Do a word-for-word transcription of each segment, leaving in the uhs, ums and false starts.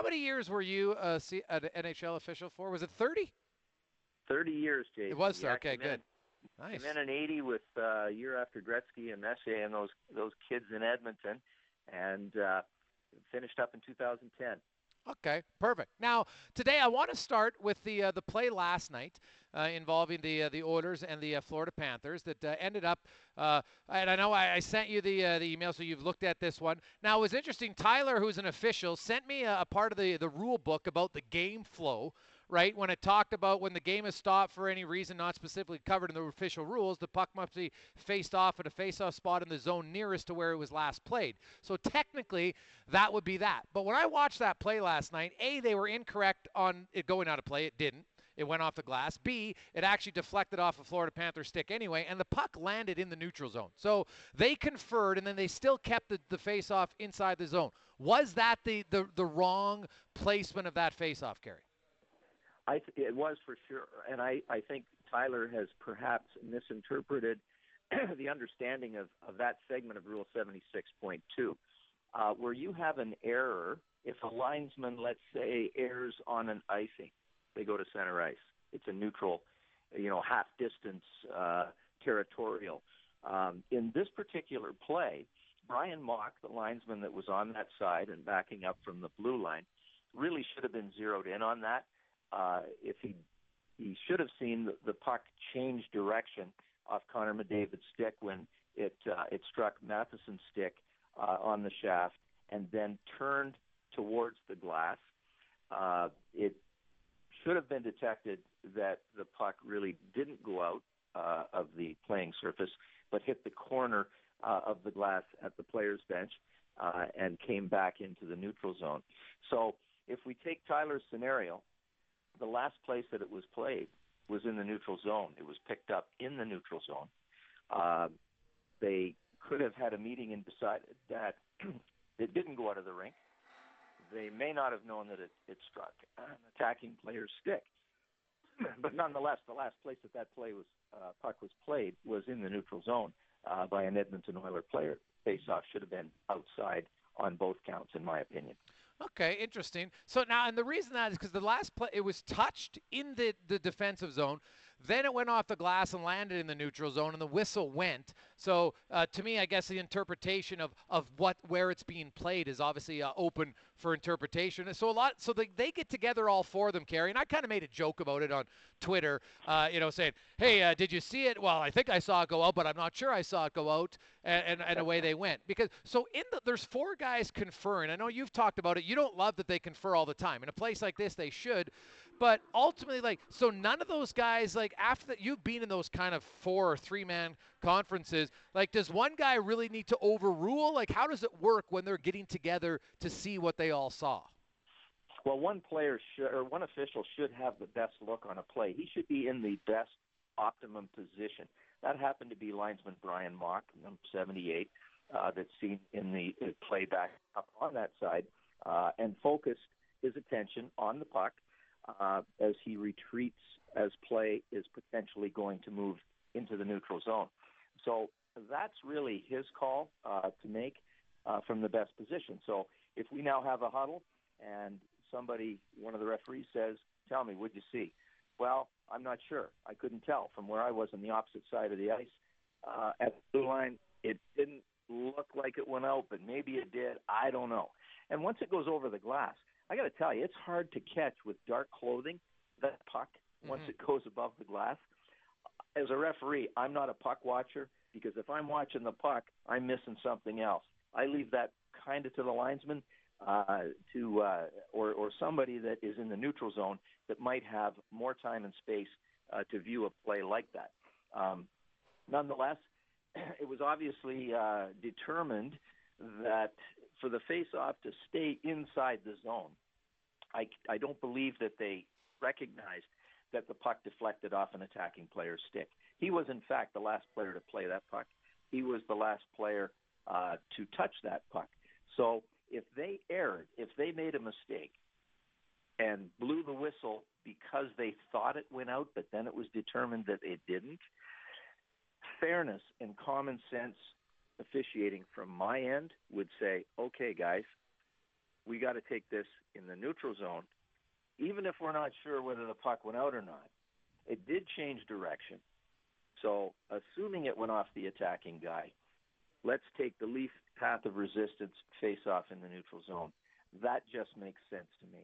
many years were you uh, see, an N H L official for? Was it thirty? thirty years, It Jason. was. Yeah, Okay, came in good. came in Nice. in eighty with uh, a year after Gretzky and Messier and those those kids in Edmonton, and uh, finished up in two thousand ten. Okay, perfect. Now today I want to start with the uh, the play last night uh, involving the uh, the Oilers and the uh, Florida Panthers that uh, ended up. Uh, and I know I, I sent you the uh, the email, so you've looked at this one. Now it was interesting. Tyler, who's an official, sent me a, a part of the the rule book about the game flow. Right when it talked about when the game is stopped for any reason not specifically covered in the official rules, the puck must be faced off at a face-off spot in the zone nearest to where it was last played. So technically, that would be that. But when I watched that play last night, A, they were incorrect on it going out of play. It didn't. It went off the glass. B, it actually deflected off a Florida Panther stick anyway, and the puck landed in the neutral zone. So they conferred, and then they still kept the, the face-off inside the zone. Was that the, the, the wrong placement of that face-off, Gary? I th- it was for sure, and I, I think Tyler has perhaps misinterpreted the understanding of, of that segment of Rule seventy-six point two, uh, where you have an error if a linesman, let's say, errs on an icing. They go to center ice. It's a neutral, you know, half distance uh, territorial. Um, in this particular play, Brian Mock, the linesman that was on that side and backing up from the blue line, really should have been zeroed in on that. Uh, if he he should have seen the, the puck change direction off Connor McDavid's stick when it uh, it struck Matheson's stick uh, on the shaft and then turned towards the glass. Uh, it should have been detected that the puck really didn't go out uh, of the playing surface, but hit the corner uh, of the glass at the player's bench uh, and came back into the neutral zone. So if we take Tyler's scenario, the last place that it was played was in the neutral zone. It was picked up in the neutral zone. Uh, they could have had a meeting and decided that it didn't go out of the rink. They may not have known that it, it struck an attacking player's stick. But nonetheless, the last place that that play was uh, puck was played was in the neutral zone uh, by an Edmonton Oilers player. Face-off should have been outside on both counts, in my opinion. Okay, interesting. So now, and the reason that is because the last play, it was touched in the, the defensive zone. Then it went off the glass and landed in the neutral zone, and the whistle went. So uh, to me, I guess the interpretation of, of what where it's being played is obviously uh, open for interpretation. So a lot, so they, they get together, all four of them, Carrie. And I kind of made a joke about it on Twitter, uh, you know, saying, "Hey, uh, did you see it? Well, I think I saw it go out, but I'm not sure I saw it go out." And, and, and away they went. Because so in the there's four guys conferring. I know you've talked about it. You don't love that they confer all the time. In a place like this, they should. But ultimately, like, so none of those guys, like, after that, you've been in those kind of four or three man conferences, like, does one guy really need to overrule? Like, how does it work when they're getting together to see what they all saw? Well, one player should, or one official should have the best look on a play. He should be in the best optimum position. That happened to be linesman Brian Mock, number seventy-eight, uh, that's seen in the uh, play back up on that side, uh, and focused his attention on the puck uh, as he retreats as play is potentially going to move into the neutral zone. So that's really his call uh, to make uh, from the best position. So if we now have a huddle and somebody, one of the referees says, "Tell me, what'd you see?" Well, I'm not sure. I couldn't tell from where I was on the opposite side of the ice. Uh, at the blue line, it didn't look like it went out, but maybe it did. I don't know. And once it goes over the glass, I got to tell you, it's hard to catch with dark clothing, that puck, once Mm-hmm. it goes above the glass. As a referee, I'm not a puck watcher because if I'm watching the puck, I'm missing something else. I leave that kind of to the linesman uh, to uh, or, or somebody that is in the neutral zone that might have more time and space uh, to view a play like that. Um, nonetheless, it was obviously uh, determined that for the face-off to stay inside the zone, I, I don't believe that they recognized that the puck deflected off an attacking player's stick. He was, in fact, the last player to play that puck. He was the last player uh, to touch that puck. So if they erred, if they made a mistake and blew the whistle because they thought it went out, but then it was determined that it didn't, fairness and common sense officiating from my end would say, okay, guys, we got to take this in the neutral zone, even if we're not sure whether the puck went out or not. It did change direction. So assuming it went off the attacking guy, let's take the least path of resistance, face off in the neutral zone. That just makes sense to me.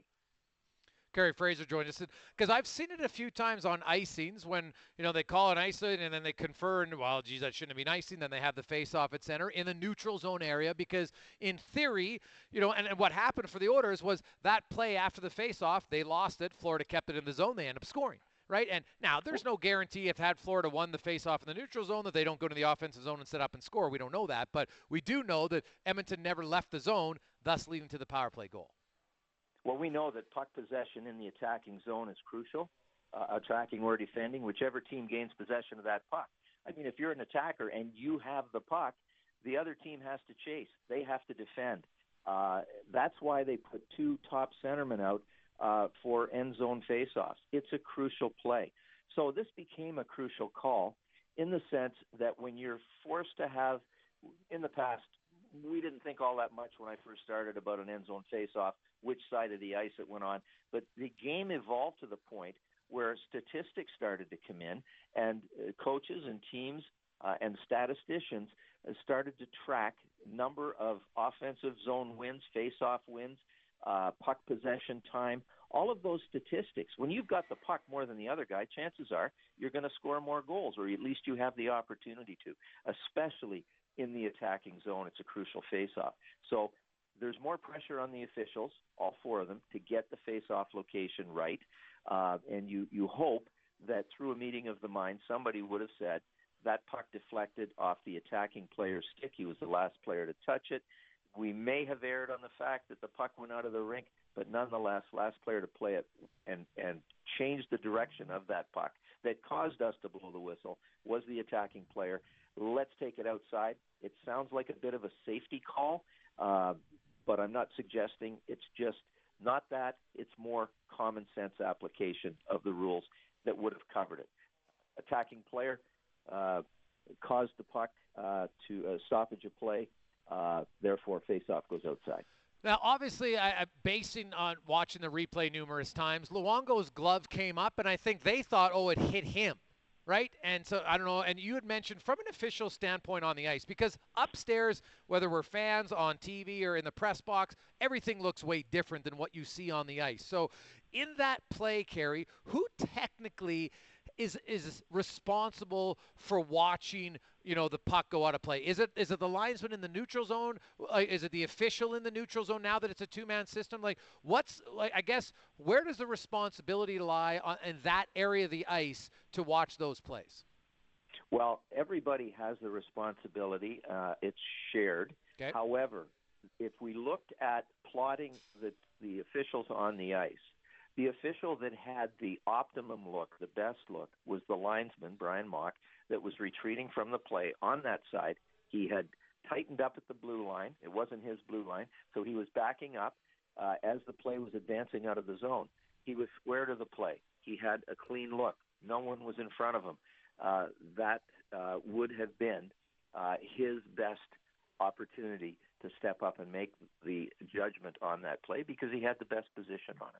Kerry Fraser joined us because I've seen it a few times on icings when, you know, they call an icing and then they confer and, well, geez, that shouldn't have been icing. Then they have the face-off at center in the neutral zone area because in theory, you know, and, and what happened for the Oilers was that play after the face-off, they lost it. Florida kept it in the zone. They end up scoring. Right? And now there's no guarantee if had Florida won the face-off in the neutral zone that they don't go to the offensive zone and set up and score. We don't know that. But we do know that Edmonton never left the zone, thus leading to the power play goal. Well, we know that puck possession in the attacking zone is crucial, uh, attacking or defending, whichever team gains possession of that puck. I mean, if you're an attacker and you have the puck, the other team has to chase. They have to defend. Uh, that's why they put two top centermen out uh, for end zone faceoffs. It's a crucial play. So this became a crucial call in the sense that when you're forced to have, in the past, we didn't think all that much when I first started about an end zone faceoff, which side of the ice it went on. But the game evolved to the point where statistics started to come in, and uh, coaches and teams uh, and statisticians uh, started to track number of offensive zone wins, faceoff wins, uh, puck possession time, all of those statistics. When you've got the puck more than the other guy, chances are you're going to score more goals, or at least you have the opportunity to, especially in the attacking zone. It's a crucial faceoff. So there's more pressure on the officials, all four of them, to get the face-off location right. Uh, and you, you hope that through a meeting of the mind, somebody would have said that puck deflected off the attacking player's stick. He was the last player to touch it. We may have erred on the fact that the puck went out of the rink, but nonetheless, last player to play it and, and change the direction of that puck that caused us to blow the whistle was the attacking player. Let's take it outside. It sounds like a bit of a safety call, uh, but I'm not suggesting it's just not that. It's more common sense application of the rules that would have covered it. Attacking player uh, caused the puck uh, to a stoppage of play. Uh, therefore, face-off goes outside. Now, obviously, I, I'm basing on watching the replay numerous times. Luongo's glove came up, and I think they thought, oh, it hit him. Right? And so, I don't know, and you had mentioned from an official standpoint on the ice, because upstairs, whether we're fans on T V or in the press box, everything looks way different than what you see on the ice. So in that play, Kerry, who technically is is responsible for watching, you know, the puck go out of play? Is it is it the linesman in the neutral zone? Like, is it the official in the neutral zone now that it's a two-man system? Like, what's like? I guess where does the responsibility lie on, in that area of the ice to watch those plays? Well, everybody has the responsibility. Uh, it's shared. Okay. However, if we looked at plotting the the officials on the ice, the official that had the optimum look, the best look, was the linesman, Brian Mock, that was retreating from the play on that side. He had tightened up at the blue line. It wasn't his blue line, so he was backing up uh, as the play was advancing out of the zone. He was square to the play. He had a clean look. No one was in front of him. Uh, that uh, would have been uh, his best opportunity to step up and make the judgment on that play because he had the best position on it.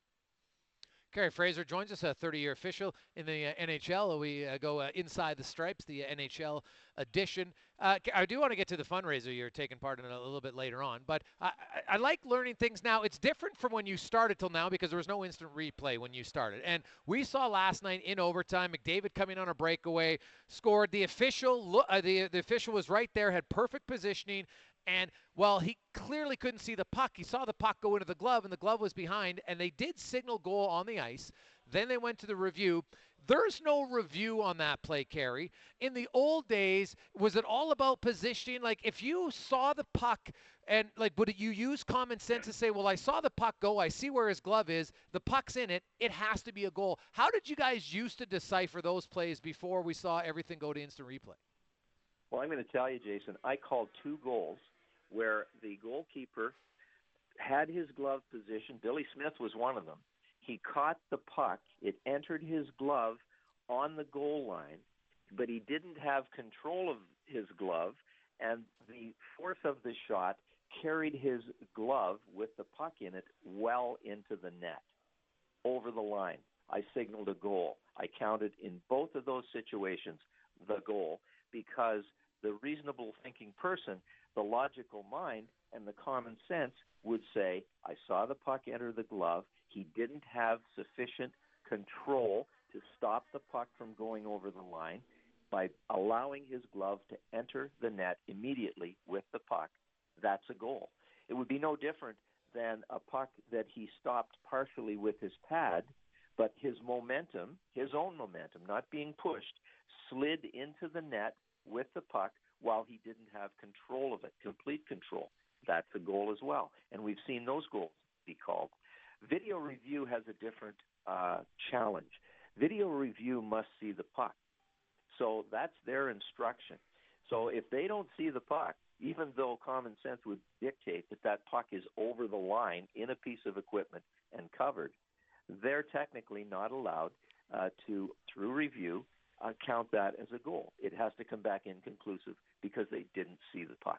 Kerry Fraser joins us, a thirty-year official in the uh, N H L. We uh, go uh, inside the stripes, the uh, N H L edition. Uh, I do want to get to the fundraiser you're taking part in a little bit later on, but I, I, I like learning things now. It's different from when you started till now because there was no instant replay when you started. And we saw last night in overtime, McDavid coming on a breakaway, scored. The official, uh, the, the official was right there, had perfect positioning. And, well, he clearly couldn't see the puck. He saw the puck go into the glove, and the glove was behind, and they did signal goal on the ice. Then they went to the review. There's no review on that play, Kerry. In the old days, was it all about positioning? Like, if you saw the puck, and, like, would you use common sense to say, well, I saw the puck go, I see where his glove is, the puck's in it, it has to be a goal. How did you guys used to decipher those plays before we saw everything go to instant replay? Well, I'm going to tell you, Jason, I called two goals where the goalkeeper had his glove positioned. Billy Smith was one of them. He caught the puck. It entered his glove on the goal line, but he didn't have control of his glove, and the force of the shot carried his glove with the puck in it well into the net, over the line. I signaled a goal. I counted in both of those situations the goal, because the reasonable thinking person, the logical mind, and the common sense would say, I saw the puck enter the glove. He didn't have sufficient control to stop the puck from going over the line by allowing his glove to enter the net immediately with the puck. That's a goal. It would be no different than a puck that he stopped partially with his pad, but his momentum, his own momentum, not being pushed, slid into the net with the puck while he didn't have control of it, complete control. That's a goal as well. And we've seen those goals be called. Video review has a different uh, challenge. Video review must see the puck. So that's their instruction. So if they don't see the puck, even though common sense would dictate that that puck is over the line in a piece of equipment and covered, they're technically not allowed uh, to, through review, uh, count that as a goal. It has to come back inconclusive because they didn't see the puck.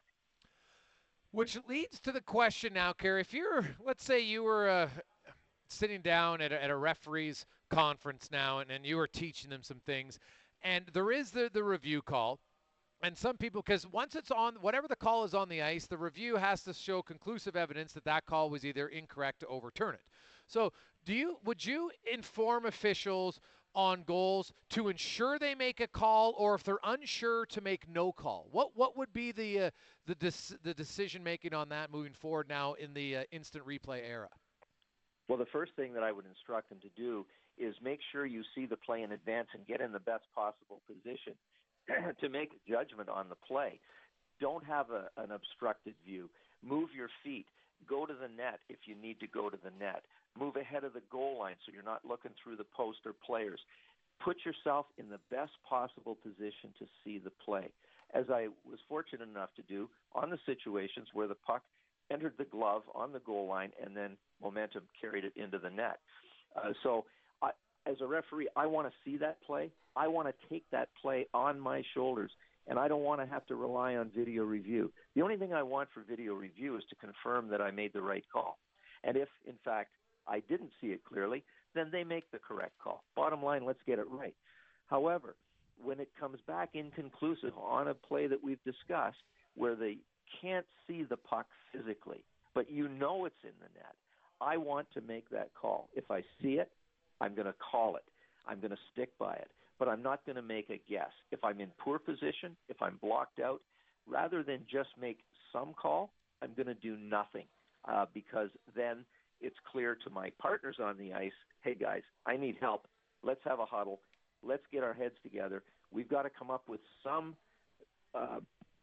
Which leads to the question now, Kerry, if you're, let's say you were uh, sitting down at a, at a referee's conference now and, and you were teaching them some things, and there is the, the review call, and some people, because once it's on, whatever the call is on the ice, the review has to show conclusive evidence that that call was either incorrect to overturn it. So do you, would you inform officials on goals to ensure they make a call, or if they're unsure, to make no call? What what would be the uh, the dis- the decision making on that moving forward now in the uh, instant replay era? Well, the first thing that I would instruct them to do is make sure you see the play in advance and get in the best possible position to make a judgment on the play. Don't have a, an obstructed view. Move your feet. Go to the net if you need to go to the net. Move ahead of the goal line so you're not looking through the post or players. Put yourself in the best possible position to see the play. As I was fortunate enough to do on the situations where the puck entered the glove on the goal line and then momentum carried it into the net. Uh, so I, as a referee, I want to see that play. I want to take that play on my shoulders, and I don't want to have to rely on video review. The only thing I want for video review is to confirm that I made the right call. And if, in fact, I didn't see it clearly, then they make the correct call. Bottom line, let's get it right. However, when it comes back inconclusive on a play that we've discussed where they can't see the puck physically, but you know it's in the net, I want to make that call. If I see it, I'm going to call it. I'm going to stick by it. But I'm not going to make a guess. If I'm in poor position, if I'm blocked out, rather than just make some call, I'm going to do nothing uh, because then it's clear to my partners on the ice, hey, guys, I need help. Let's have a huddle. Let's get our heads together. We've got to come up with some uh,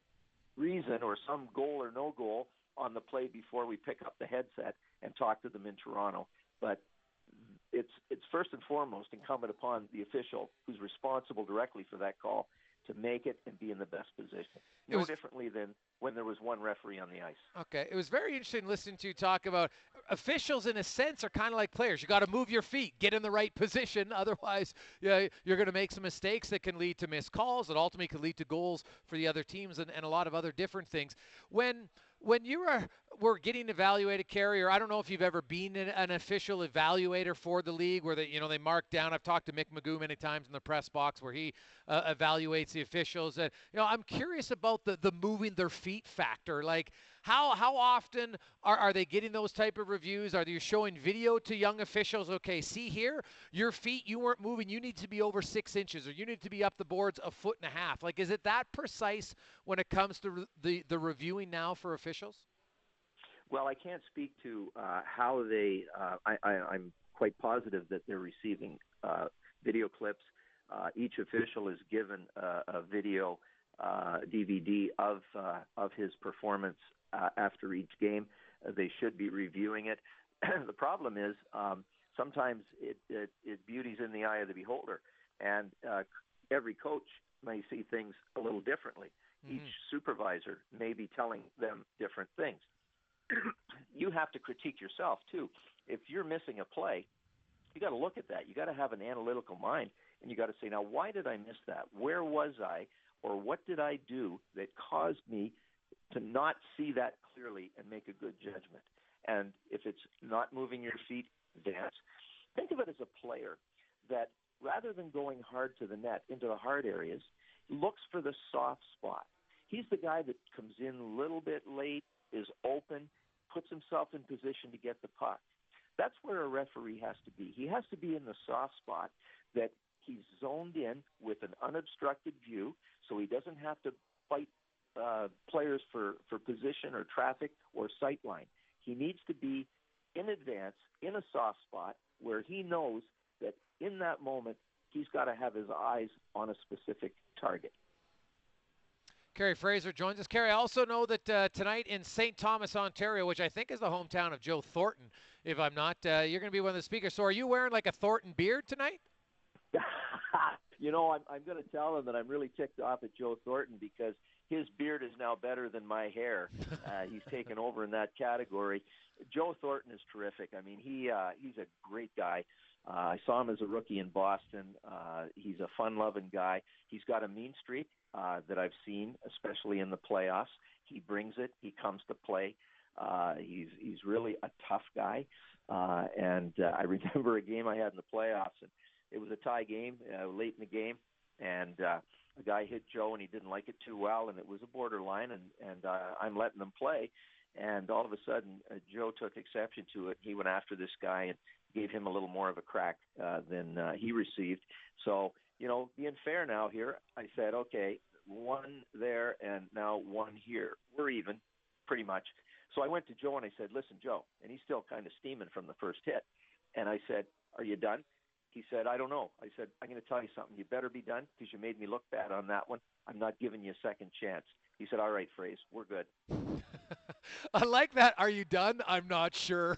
reason or some goal or no goal on the play before we pick up the headset and talk to them in Toronto. But it's it's first and foremost incumbent upon the official who's responsible directly for that call to make it and be in the best position. No was, differently than when there was one referee on the ice. Okay. It was very interesting listening to you talk about officials in a sense are kind of like players. You got to move your feet, get in the right position. Otherwise, yeah, you're going to make some mistakes that can lead to missed calls that ultimately could lead to goals for the other teams and, and a lot of other different things. When when you were, were getting evaluated, Kerry, or I don't know if you've ever been an, an official evaluator for the league where they, you know, they mark down. I've talked to Mick Magoo many times in the press box where he uh, evaluates the officials. And, you know, I'm curious about the, the moving their feet factor. Like, how how often are, are they getting those type of reviews? Are you showing video to young officials? Okay, see here, your feet, you weren't moving. You need to be over six inches or you need to be up the boards a foot and a half. Like, is it that precise when it comes to re- the, the reviewing now for officials? Well, I can't speak to uh, how they uh, – I, I, I'm quite positive that they're receiving uh, video clips. Uh, each official is given uh, a video uh, D V D of uh, of his performance uh, after each game. Uh, they should be reviewing it. The problem is um, sometimes it, it, it beauty's in the eye of the beholder, and uh, every coach may see things a little differently. Mm-hmm. Each supervisor may be telling them different things. You have to critique yourself, too. If you're missing a play, you got to look at that. You got to have an analytical mind, and you got to say, now, why did I miss that? Where was I, or what did I do that caused me to not see that clearly and make a good judgment. And if it's not moving your feet, dance. Think of it as a player that rather than going hard to the net, into the hard areas, looks for the soft spot. He's the guy that comes in a little bit late, is open, puts himself in position to get the puck. That's where a referee has to be. He has to be in the soft spot that he's zoned in with an unobstructed view, so he doesn't have to fight uh, players for, for position or traffic or sight line. He needs to be in advance, in a soft spot, where he knows that in that moment, he's got to have his eyes on a specific target. Kerry Fraser joins us. Kerry, I also know that uh, tonight in Saint Thomas, Ontario, which I think is the hometown of Joe Thornton, if I'm not, uh, you're going to be one of the speakers. So are you wearing like a Thornton beard tonight? You know, I'm, I'm going to tell him that I'm really ticked off at Joe Thornton because his beard is now better than my hair. Uh, he's taken over in that category. Joe Thornton is terrific. I mean, he uh, he's a great guy. Uh, I saw him as a rookie in Boston. Uh, he's a fun-loving guy. He's got a mean streak uh, that I've seen, especially in the playoffs. He brings it. He comes to play. Uh, he's he's really a tough guy. Uh, and uh, I remember a game I had in the playoffs, and it was a tie game uh, late in the game, and uh, a guy hit Joe, and he didn't like it too well, and it was a borderline, and, and uh, I'm letting them play. And all of a sudden, uh, Joe took exception to it. He went after this guy and gave him a little more of a crack uh, than uh, he received. So, you know, being fair now here, I said, okay, one there and now one here. We're even, pretty much. So I went to Joe and I said, listen, Joe, and he's still kind of steaming from the first hit. And I said, are you done? He said, I don't know. I said, I'm going to tell you something. You better be done because you made me look bad on that one. I'm not giving you a second chance. He said, all right, Phrase, we're good. I like that. Are you done? I'm not sure.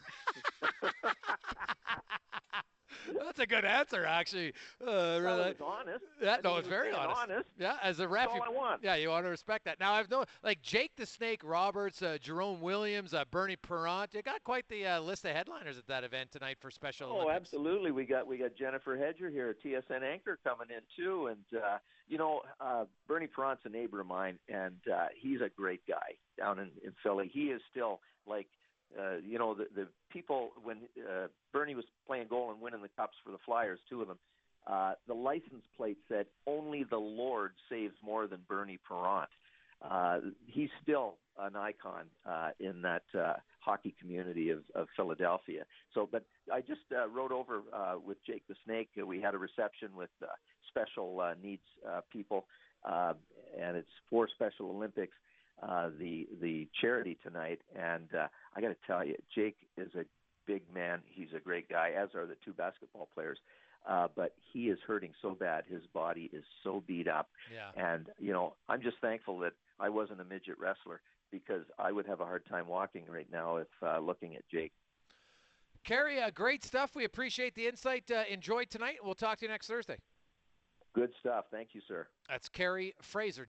That's a good answer, actually. Uh, really. That was honest. Yeah, I no, mean, it's he was very being honest. honest. Yeah, as a ref, That's you, all I want. yeah, you want to respect that. Now I've known like Jake the Snake Roberts, uh, Jerome Williams, uh, Bernie Perrant. You got quite the uh, list of headliners at that event tonight for Special Oh, Olympics. absolutely. We got we got Jennifer Hedger here, T S N anchor, coming in too, and uh, you know, uh, Bernie Perrant's a neighbor of mine, and uh, he's a great guy down in, in Philly. He is still like. Uh, you know, the, the people, when uh, Bernie was playing goal and winning the cups for the Flyers, two of them, uh, the license plate said, only the Lord saves more than Bernie Perrant. Uh, he's still an icon uh, in that uh, hockey community of, of Philadelphia. So, but I just uh, rode over uh, with Jake the Snake. Uh, we had a reception with uh, special uh, needs uh, people, uh, and it's for Special Olympics. Uh, the the charity tonight, and uh, I got to tell you, Jake is a big man. He's a great guy, as are the two basketball players. Uh, but he is hurting so bad; his body is so beat up. Yeah. And you know, I'm just thankful that I wasn't a midget wrestler because I would have a hard time walking right now if uh, looking at Jake. Kerry, uh, great stuff. We appreciate the insight. Uh, enjoy tonight. We'll talk to you next Thursday. Good stuff. Thank you, sir. That's Kerry Fraser.